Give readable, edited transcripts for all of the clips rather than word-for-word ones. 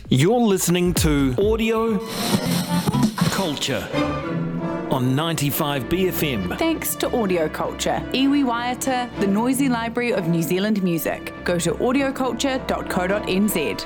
You're listening to Audio Culture on 95 BFM. Thanks to Audio Culture, iwi waiata, the noisy library of New Zealand music. Go to audioculture.co.nz.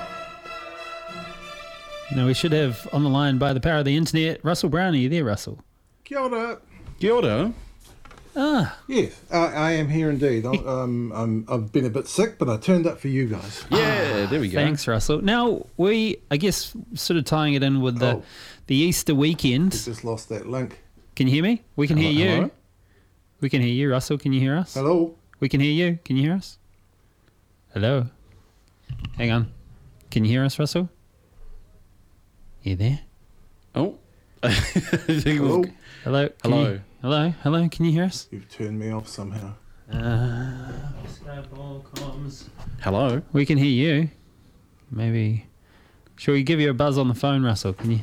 Now we should have on the line by the power of the internet, Russell Brown. Are you there, Russell? Kia ora. Kia ora. Yes, I am here indeed. I've been a bit sick, but I turned up for you guys. Yeah, there we go. Thanks, Russell. Now, I guess, sort of tying it in with the Easter weekend. We just lost that link. Can you hear me? We can hear you. Hello? We can hear you, Russell. Can you hear us? Hello? We can hear you. Can you hear us? Hello? Hang on. Can you hear us, Russell? You there? Oh. I think Hello? Hello? Hello. Hello? Can you hear us? You've turned me off somehow. Hello. We can hear you. Maybe. Shall we give you a buzz on the phone, Russell? Can you?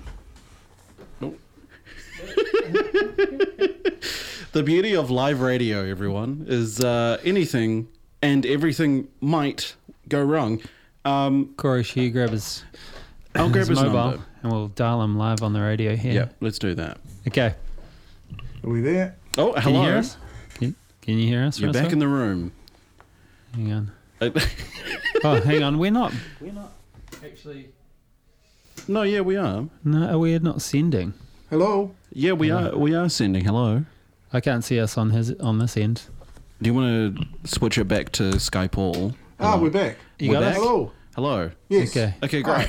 The beauty of live radio, everyone, is anything and everything might go wrong. Corey, should you grab his, I'll grab his mobile number. and we'll dial him live on the radio here. Yeah, let's do that. Okay. Are we there? Oh, hello. Can you hear us? Can you hear us, You're Russell? back in the room. Hang on. Oh, hang on. We're not actually... No, yeah, we are. No, we're not sending. Hello? Yeah, we are. We are sending hello. I can't see us on this end. Do you want to switch it back to Skype All? We're back. You got We're us? back? Hello? Hello. Yes. Okay. Okay, great.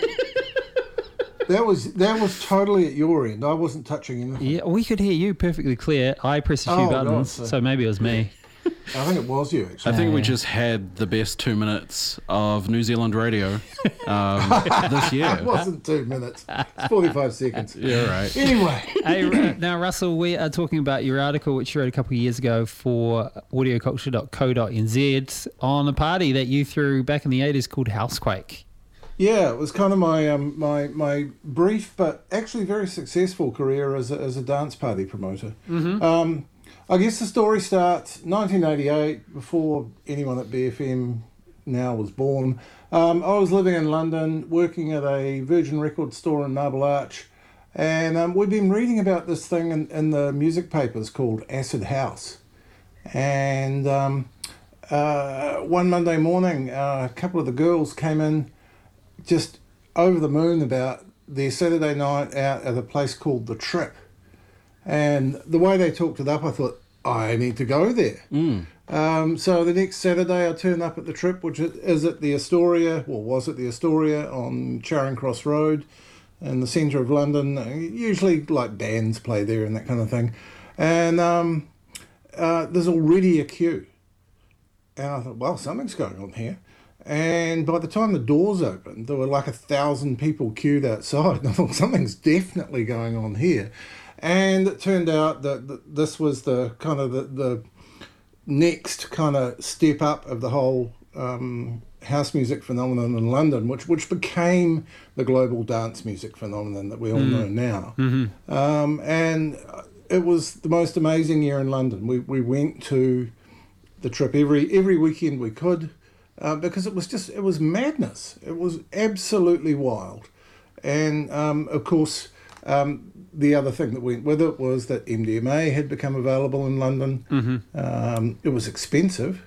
That was totally at your end. I wasn't touching anything. Yeah, we could hear you perfectly clear. I pressed a few Oh, buttons, right, so maybe it was me. I think it was you, actually. I think we Yeah. just had the best 2 minutes of New Zealand radio this year. It wasn't 2 minutes. It's 45 seconds. Yeah, right. Anyway. Hey, now, Russell, we are talking about your article, which you wrote a couple of years ago for audioculture.co.nz on a party that you threw back in the 80s called Housequake. Yeah, it was kind of my my brief but actually very successful career as a dance party promoter. Mm-hmm. I guess the story starts 1988, before anyone at BFM now was born. I was living in London, working at a Virgin Records store in Marble Arch, and we'd been reading about this thing in the music papers called Acid House. And one Monday morning, a couple of the girls came in just over the moon about their Saturday night out at a place called The Trip. And the way they talked it up, I thought, I need to go there. So the next Saturday I turned up at The Trip, which is at the Astoria, or was at the Astoria on Charing Cross Road in the centre of London. Usually like bands play there and that kind of thing. And there's already a queue. And I thought, well, something's going on here. And by the time the doors opened, there were like 1,000 people queued outside. And I thought, something's definitely going on here. And it turned out that this was the kind of the next kind of step up of the whole house music phenomenon in London, which became the global dance music phenomenon that we all know now. Mm-hmm. And it was the most amazing year in London. We went to The Trip every weekend we could. Because it was madness. It was absolutely wild. And, of course, the other thing that went with it was that MDMA had become available in London. Mm-hmm. It was expensive.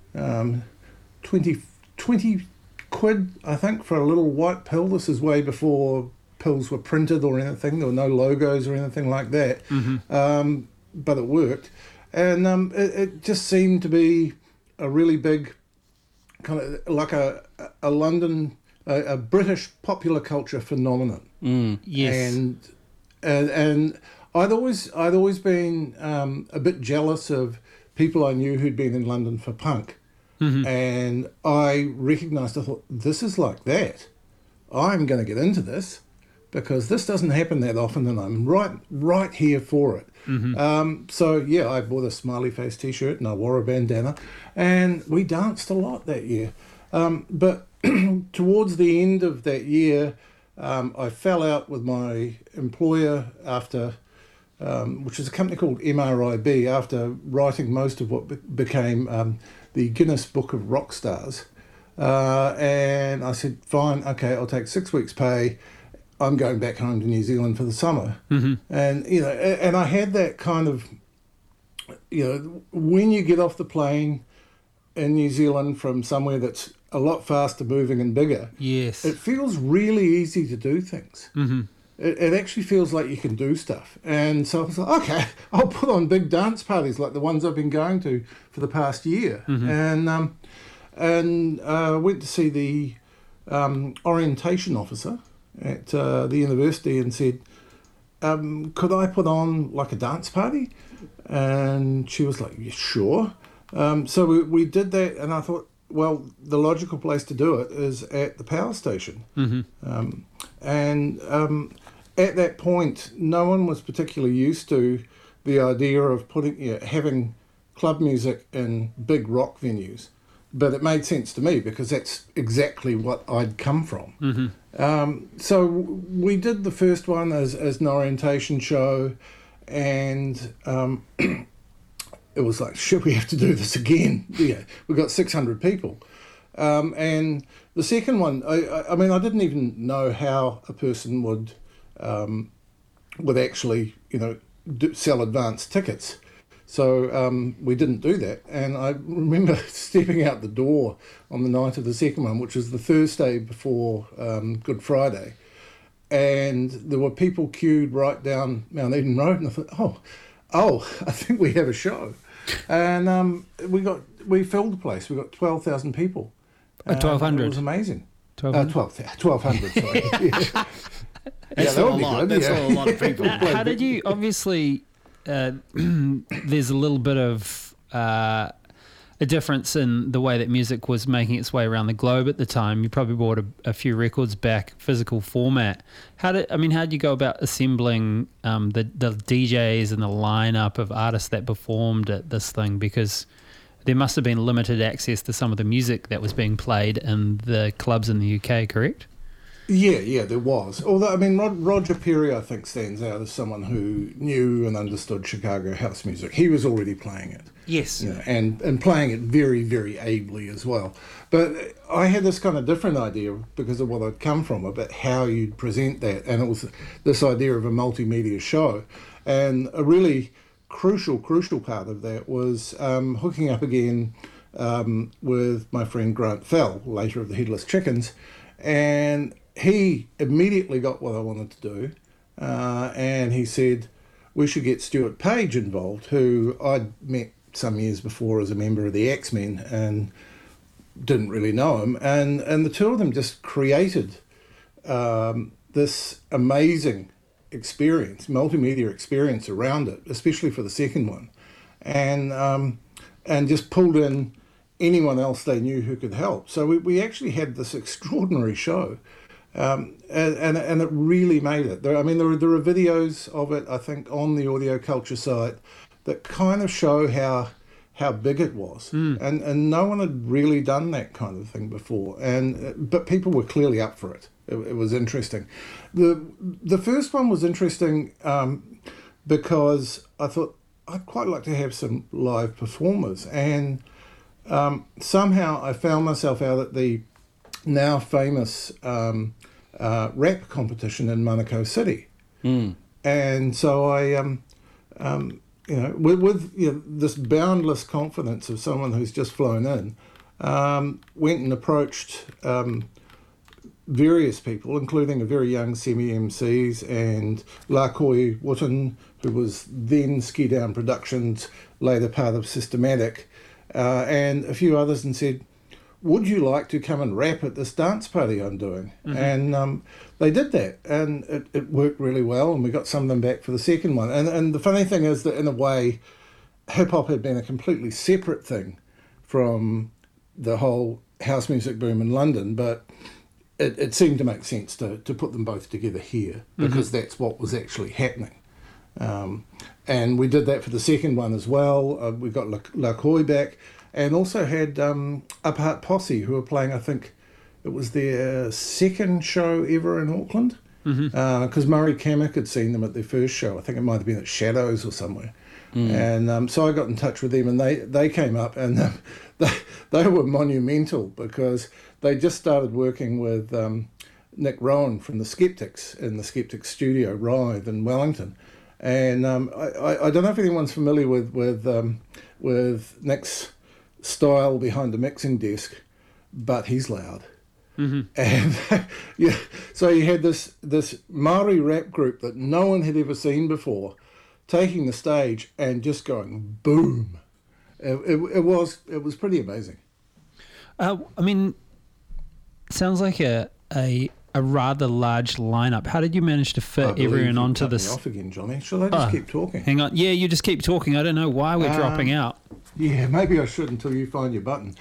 20 quid, I think, for a little white pill. This is way before pills were printed or anything. There were no logos or anything like that. Mm-hmm. But it worked. And it just seemed to be a really big... kind of like a London, a British popular culture phenomenon. Yes. And I'd always been a bit jealous of people I knew who'd been in London for punk. Mm-hmm. And I recognised, I thought, this is like that. I'm going to get into this because this doesn't happen that often and I'm right here for it. Mm-hmm. So, yeah, I bought a smiley face T-shirt and I wore a bandana and we danced a lot that year. But towards the end of that year, I fell out with my employer after, which is a company called MRIB, after writing most of what became the Guinness Book of Rock Stars. And I said, fine, okay, I'll take 6 weeks' pay. I'm going back home to New Zealand for the summer. And, you know, and I had that kind of, you know, when you get off the plane in New Zealand from somewhere that's a lot faster moving and bigger, Yes. it feels really easy to do things. It actually feels like you can do stuff. And so I was like, okay, I'll put on big dance parties like the ones I've been going to for the past year. And went to see the orientation officer at the university and said, could I put on like a dance party? And she was like, yeah, sure. So we did that, and I thought, well, the logical place to do it is at the power station. At that point, no one was particularly used to the idea of having club music in big rock venues. But it made sense to me because that's exactly what I'd come from. So we did the first one as an orientation show, and it was like, should we have to do this again? Yeah, we got 600 people. And the second one, I mean, I didn't even know how a person would actually, you know, sell advance tickets. So we didn't do that. And I remember stepping out the door on the night of the second one, which was the Thursday before Good Friday. And there were people queued right down Mount Eden Road. And I thought, oh, I think we have a show. And we filled the place. We got 12,000 people. 1,200. It was amazing. 1,200. 1,200, sorry. Yeah. That's that still would a be lot. good, That's yeah. still a lot of people. How did you, obviously, there's a little bit of a difference in the way that music was making its way around the globe at the time. You probably brought a few records back, physical format. How did you go about assembling the DJs and the lineup of artists that performed at this thing? Because there must have been limited access to some of the music that was being played in the clubs in the UK, correct? Yeah, there was. Although, I mean, Roger Perry, I think, stands out as someone who knew and understood Chicago house music. He was already playing it. Yes. You know, and playing it very, very ably as well. But I had this kind of different idea because of what I'd come from about how you'd present that. And it was this idea of a multimedia show. And a really crucial part of that was hooking up again with my friend Grant Fell, later of the Headless Chickens. And he immediately got what I wanted to do, and he said we should get Stuart Page involved, who I'd met some years before as a member of the X-Men and didn't really know him. And the two of them just created this amazing experience, multimedia experience around it, especially for the second one, and just pulled in anyone else they knew who could help. So we actually had this extraordinary show. And it really made it. There are videos of it, I think, on the Audio Culture site that kind of show how big it was. And no one had really done that kind of thing before. But people were clearly up for it. It was interesting. The first one was interesting because I thought I'd quite like to have some live performers. And somehow I found myself out at the now famous rap competition in Manukau City, and so I, with this boundless confidence of someone who's just flown in, went and approached various people, including a very young semi-MCs and Lakoi Wooten, who was then Ski Down Productions, later part of Systematic, and a few others, and said, would you like to come and rap at this dance party I'm doing? And they did that, and it worked really well, and we got some of them back for the second one. And the funny thing is that, in a way, hip-hop had been a completely separate thing from the whole house music boom in London, but it seemed to make sense to put them both together here, because that's what was actually happening. And we did that for the second one as well. We got Lakoi back, and also had Apart Posse, who were playing, I think it was their second show ever in Auckland, because Murray Kamek had seen them at their first show. I think it might have been at Shadows or somewhere. And so I got in touch with them, and they came up, and they were monumental because they just started working with Nick Rowan from the Skeptics in the Skeptics studio, Rythe in Wellington. And I don't know if anyone's familiar with Nick's style behind the mixing desk, but he's loud. Mm-hmm. And yeah, so you had this Maori rap group that no one had ever seen before, taking the stage and just going boom. It was pretty amazing. I mean, sounds like a rather large lineup. How did you manage to fit everyone onto this? Off again, Johnny. Should I just keep talking? Hang on. Yeah, you just keep talking. I don't know why we're dropping out. Yeah, maybe I should until you find your button.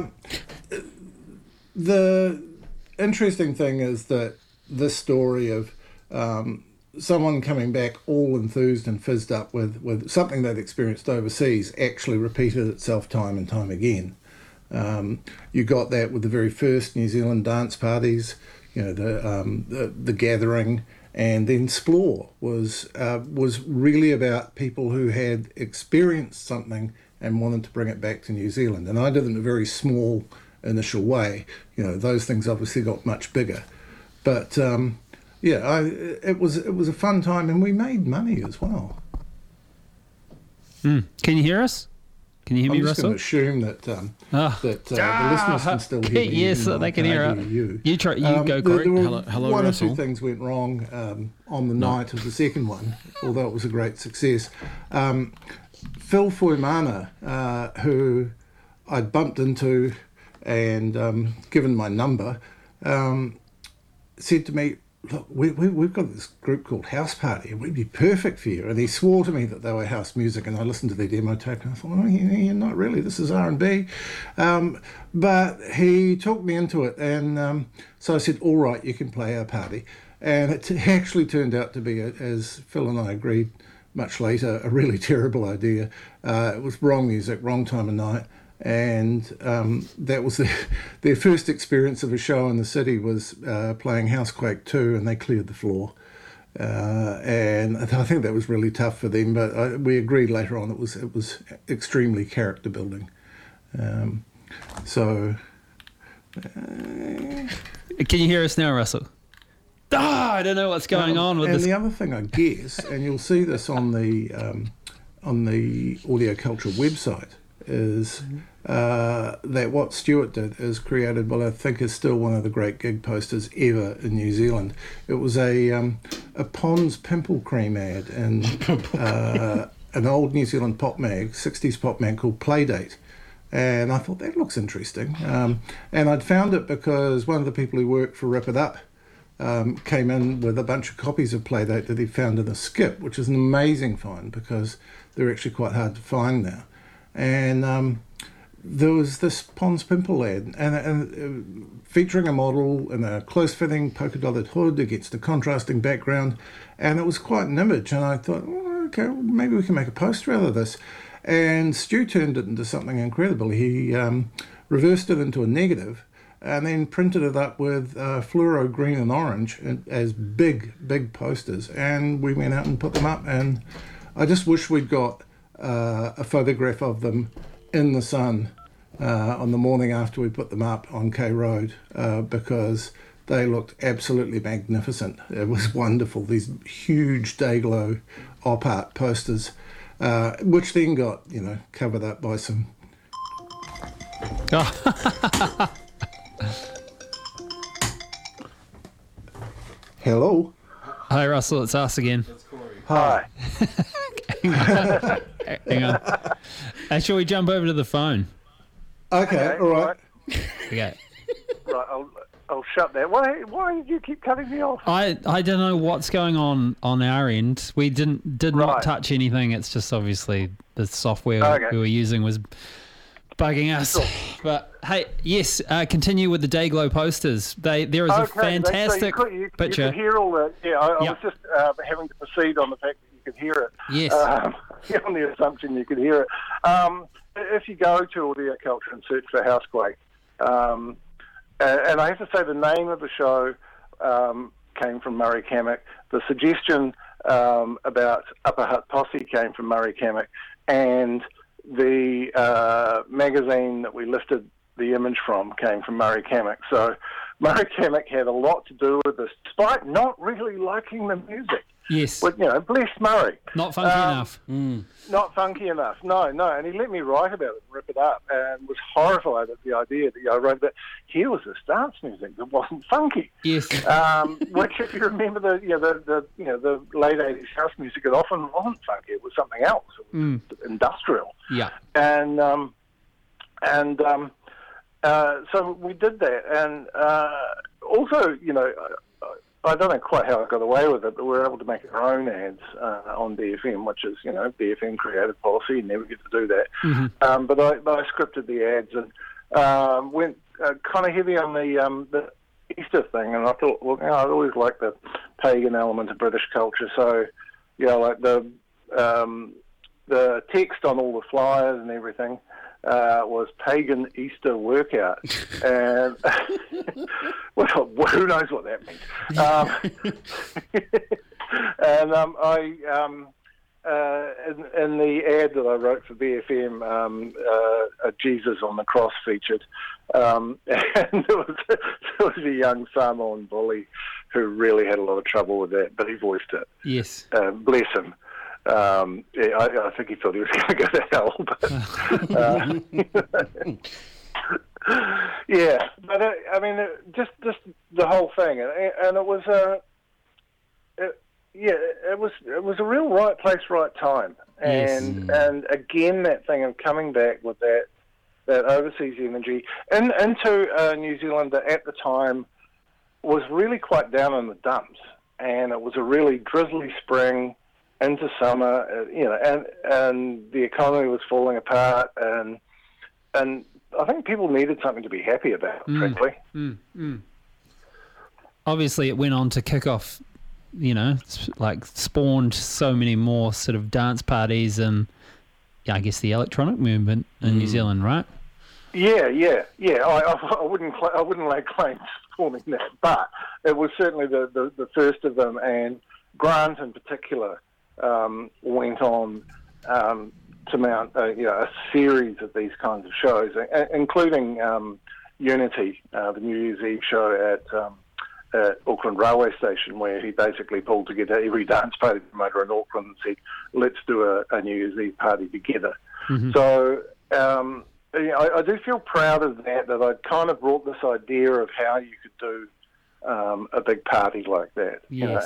The interesting thing is that this story of someone coming back all enthused and fizzed up with something they'd experienced overseas actually repeated itself time and time again. You got that with the very first New Zealand dance parties, the Gathering, and then Splore was really about people who had experienced something and wanted to bring it back to New Zealand. And I did it in a very small initial way. Those things obviously got much bigger, but it was a fun time, and we made money as well. Can you hear us? Can you hear me, Russell? I'm just going to assume that the listeners can still hear you. Yes, they can hear you. You try. You go, Corey. Hello, one Russell. or two things went wrong on the night of the second one, although it was a great success. Phil Foimana, who I'd bumped into and given my number, said to me, "Look, we've got this group called House Party, and we'd be perfect for you." And he swore to me that they were house music, and I listened to their demo tape, and I thought, yeah, not really, this is R&B. But he talked me into it, and so I said, all right, you can play our party. And it actually turned out to be, as Phil and I agreed much later, a really terrible idea. It was wrong music, wrong time of night. And that was their first experience of a show in the city was playing Housequake 2, and they cleared the floor. And I think that was really tough for them, but we agreed later on it was extremely character building. Can you hear us now, Russell? I don't know what's going on with this. And the other thing, I guess, and you'll see this on the Audio Culture website, is that what Stuart did is created what I think is still one of the great gig posters ever in New Zealand. It was a Pond's pimple cream ad in an old New Zealand pop mag, 60s pop mag called Playdate. And I thought, that looks interesting. And I'd found it because one of the people who worked for Rip It Up came in with a bunch of copies of Playdate that he found in a skip, which is an amazing find because they're actually quite hard to find now. And there was this Pond's pimple ad, and featuring a model in a close-fitting polka-dotted hood against a contrasting background, and it was quite an image. And I thought, okay, well, maybe we can make a poster out of this. And Stu turned it into something incredible. He reversed it into a negative, and then printed it up with fluoro green and orange as big posters. And we went out and put them up, and I just wish we'd got a photograph of them in the sun on the morning after we put them up on K Road, because they looked absolutely magnificent. It was wonderful, these huge Dayglow op art posters, which then got covered up by some Hello. Hi, Russell. It's us again. That's Corey. Hi. Hang on. Shall we jump over to the phone? Okay, all right. Okay. Right, I'll shut that. Why did you keep cutting me off? I don't know what's going on our end. We did not touch anything. It's just obviously the software we were using was bugging us. Sure. But hey, yes, continue with the Dayglow posters. There is a fantastic picture. You could hear all that. Yeah, I was just having to proceed on the fact that you could hear it. Yes. On the assumption you could hear it. If you go to Audio Culture and search for Housequake, and I have to say the name of the show came from Murray Kamek. The suggestion about Upper Hutt Posse came from Murray Cammack, and the magazine that we lifted the image from came from Murray Cammack. So Murray Cammack had a lot to do with this, despite not really liking the music. Yes. But, bless Murray. Not funky enough. Not funky enough. No. And he let me write about it and rip it up, and was horrified at the idea that I wrote that here was this dance music that wasn't funky. Yes. Which, if you remember the late 80s house music, it often wasn't funky. It was something else. It was industrial. Yeah. And so we did that, and also, I don't know quite how I got away with it, but we were able to make our own ads on BFM, which is, BFM creative policy. You never get to do that. Mm-hmm. But I scripted the ads and went kind of heavy on the Easter thing, and I thought, I always liked the pagan element of British culture, so like the text on all the flyers and everything was pagan Easter workout, and well, who knows what that means? And in the ad that I wrote for BFM, a Jesus on the cross featured, and there was a young Samoan bully who really had a lot of trouble with that, but he voiced it. Yes. Bless him. I think he thought he was going to go to hell, but yeah. But just the whole thing, and it was it was a real right place, right time, and again that thing of coming back with that overseas energy into New Zealand that at the time was really quite down in the dumps, and it was a really drizzly spring into summer, and the economy was falling apart, and I think people needed something to be happy about, frankly. Obviously, it went on to kick off, spawned so many more sort of dance parties and, I guess, the electronic movement in New Zealand, right? Yeah. I wouldn't lay claim to forming that, but it was certainly the first of them, and Grant in particular went on to mount a series of these kinds of shows, including Unity, the New Year's Eve show at Auckland Railway Station, where he basically pulled together every dance party promoter in Auckland and said, let's do a New Year's Eve party together. Mm-hmm. So I do feel proud of that I'd kind of brought this idea of how you could do a big party like that, yes.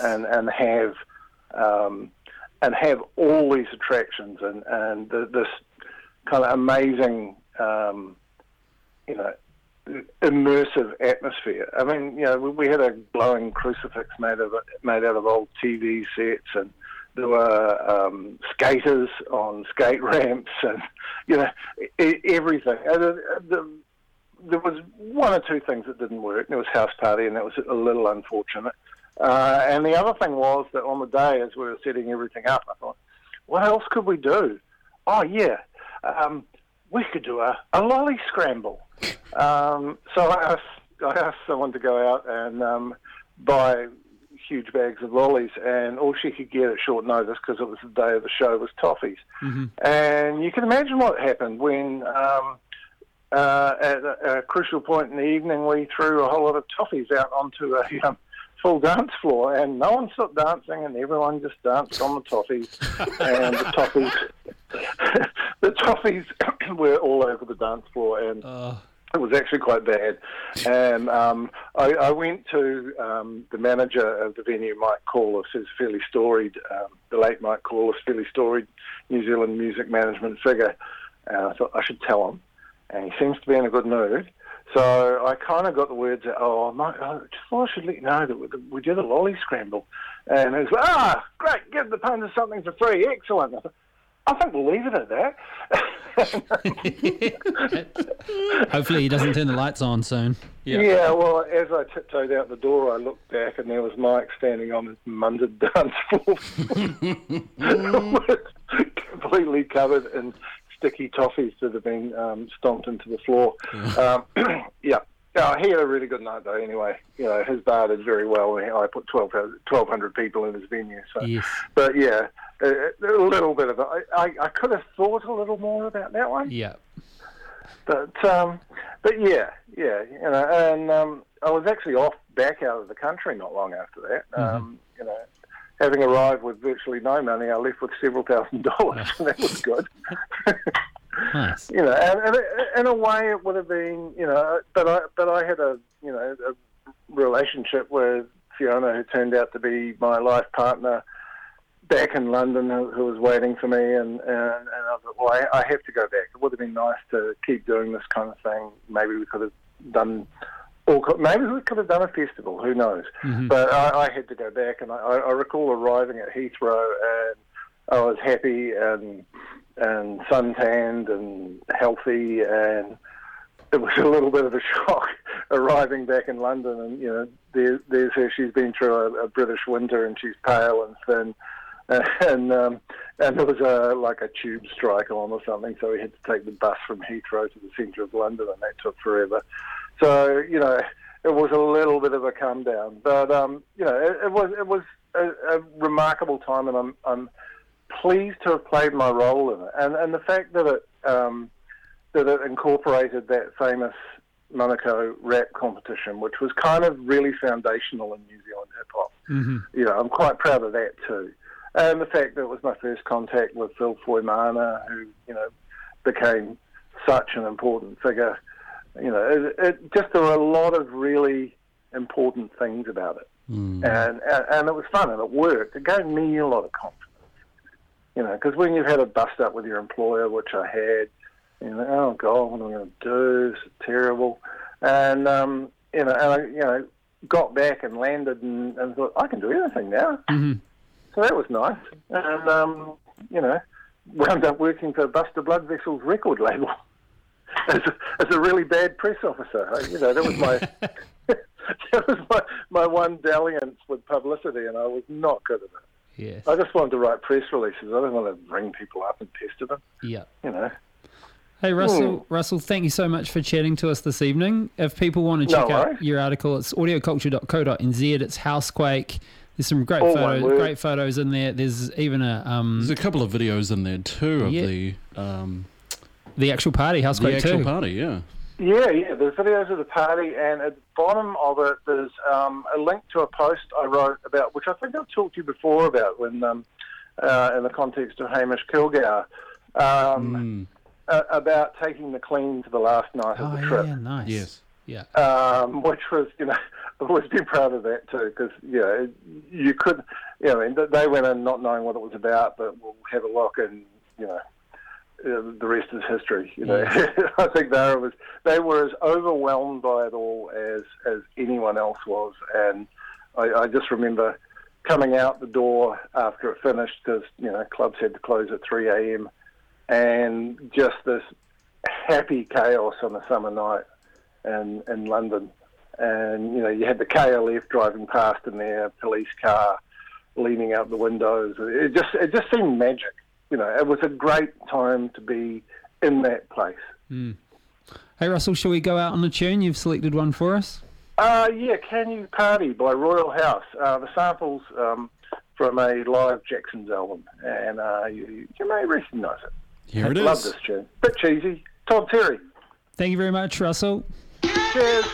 And have all these attractions and this kind of amazing, immersive atmosphere. I mean, we had a glowing crucifix made out of old TV sets, and there were skaters on skate ramps, and everything. There was one or two things that didn't work. There was house party, and that was a little unfortunate. And the other thing was that on the day, as we were setting everything up, I thought, what else could we do? Oh, yeah, we could do a lolly scramble. So I asked someone to go out and buy huge bags of lollies, and all she could get at short notice, because it was the day of the show, was toffees. Mm-hmm. And you can imagine what happened when, at a crucial point in the evening, we threw a whole lot of toffees out onto a full dance floor, and no one stopped dancing, and everyone just danced on the toffees. And the toffees were all over the dance floor, and it was actually quite bad. And I went to the manager of the venue, Mike Corliss, who's fairly storied, the late Mike Corliss, fairly storied New Zealand music management figure. And I thought I should tell him, and he seems to be in a good mood. So I kind of got the words out, Mike, I just thought I should let you know that we did a lolly scramble. And he was like, great, give the punters something for free, excellent. I thought, I think we'll leave it at that. Hopefully he doesn't turn the lights on soon. Yeah, well, as I tiptoed out the door, I looked back, and there was Mike standing on his munded dance floor, completely covered in sticky toffees that have been stomped into the floor. Yeah, he had a really good night though. Anyway, his bar did very well. I put 1,200 people in his venue. So, Yes. But yeah, a little bit of it. I could have thought a little more about that one. Yeah. But yeah, and I was actually back out of the country not long after that. Having arrived with virtually no money, I left with several $1,000s, and that was good. Nice. And in a way it would have been, but I had a relationship with Fiona, who turned out to be my life partner back in London, who was waiting for me, and I thought, well, I have to go back. It would have been nice to keep doing this kind of thing. Maybe we could have done a festival, who knows? Mm-hmm. But I had to go back, and I recall arriving at Heathrow, and I was happy and suntanned and healthy, and it was a little bit of a shock arriving back in London, and there's her. She's been through a British winter, and she's pale and thin, and there was a tube strike on or something, so we had to take the bus from Heathrow to the centre of London, and that took forever. So it was a little bit of a come down, but it was a remarkable time, and I'm pleased to have played my role in it, and the fact that it incorporated that famous Manukau rap competition, which was kind of really foundational in New Zealand hip hop. Mm-hmm. I'm quite proud of that too, and the fact that it was my first contact with Phil Foimana, who became such an important figure. It just there were a lot of really important things about it, and it was fun and it worked. It gave me a lot of confidence. Because when you've had a bust up with your employer, which I had, oh God, what am I going to do? This is terrible. And I got back and landed and thought, I can do anything now. Mm-hmm. So that was nice. And wound up working for Buster Blood Vessel's record label as a really bad press officer. That was my one dalliance with publicity, and I was not good at it. Yes. I just wanted to write press releases. I didn't want to ring people up and pester them. Yeah. Hey, Russell, thank you so much for chatting to us this evening. If people want to check out your article, it's audioculture.co.nz. It's Housequake. There's some great photos in there. There's even there's a couple of videos in there too of the actual party, Housequake 2. The actual party, yeah. Yeah. There's videos of the party, and at the bottom of it, there's a link to a post I wrote about, which I think I've talked to you before about when, in the context of Hamish Kilgour, about taking the clean to the last night of the trip. Yeah, nice. Yes. Yeah. Which was, I've always been proud of that too, because you could, they went in not knowing what it was about, but we'll have a look and the rest is history. I think they were as overwhelmed by it all as anyone else was, and I just remember coming out the door after it finished, because clubs had to close at 3 a.m. and just this happy chaos on a summer night in London, and you had the KLF driving past in their police car, leaning out the windows. It just seemed magic. It was a great time to be in that place. Mm. Hey, Russell, shall we go out on a tune? You've selected one for us. Yeah, Can You Party by Royal House. The sample's from a live Jackson's album, and you may recognise it. Here it is. Love this tune. Bit cheesy. Todd Terry. Thank you very much, Russell. Cheers.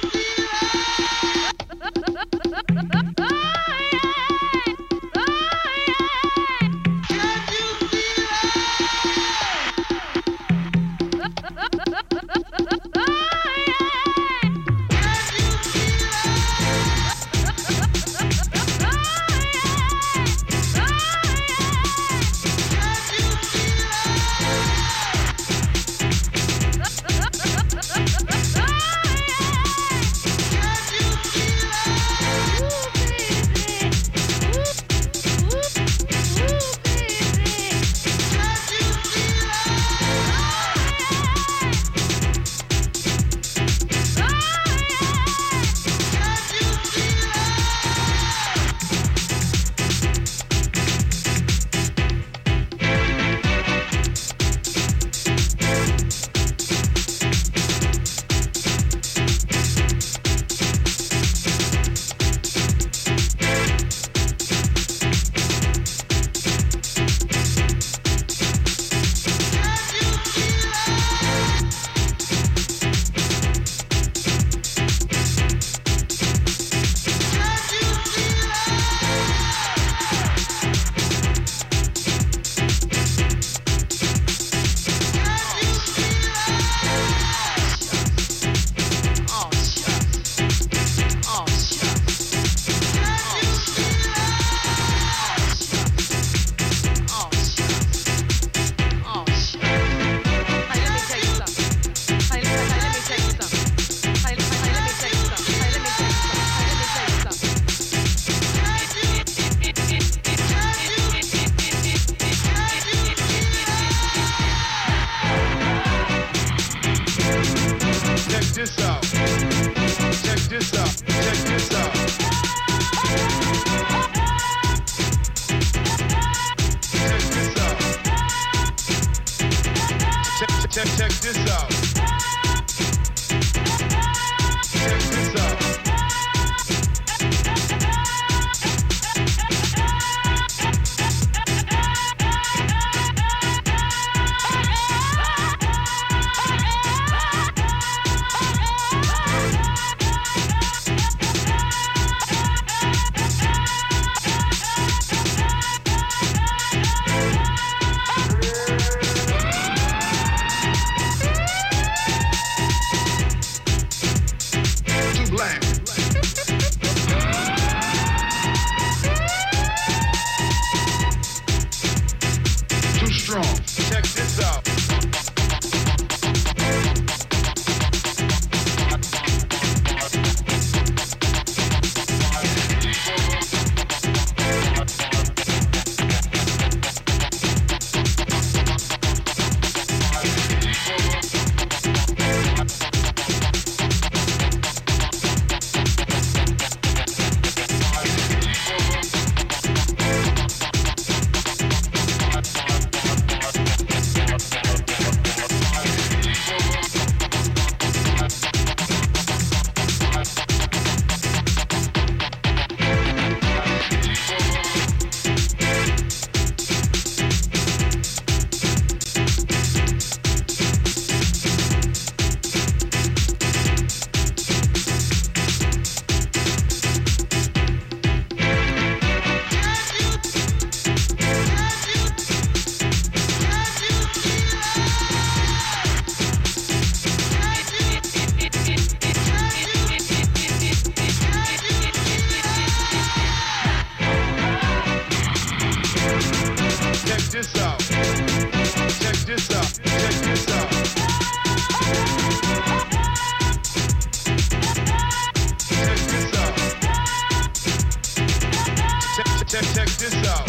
Check this out.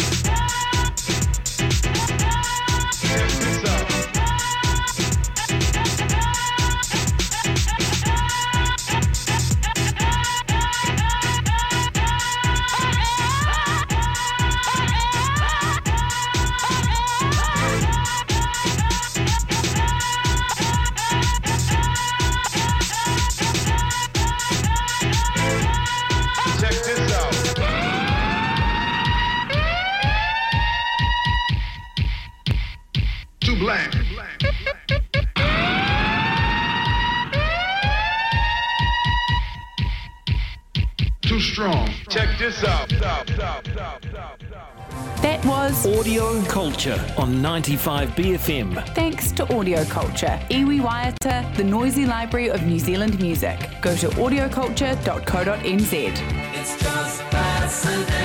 Check this out. Black. Too strong. Check this out. That was Audio Culture on 95 BFM. thanks to Audio Culture, iwi waiata, the noisy library of New Zealand music. Go to audioculture.co.nz. It's just fascinating.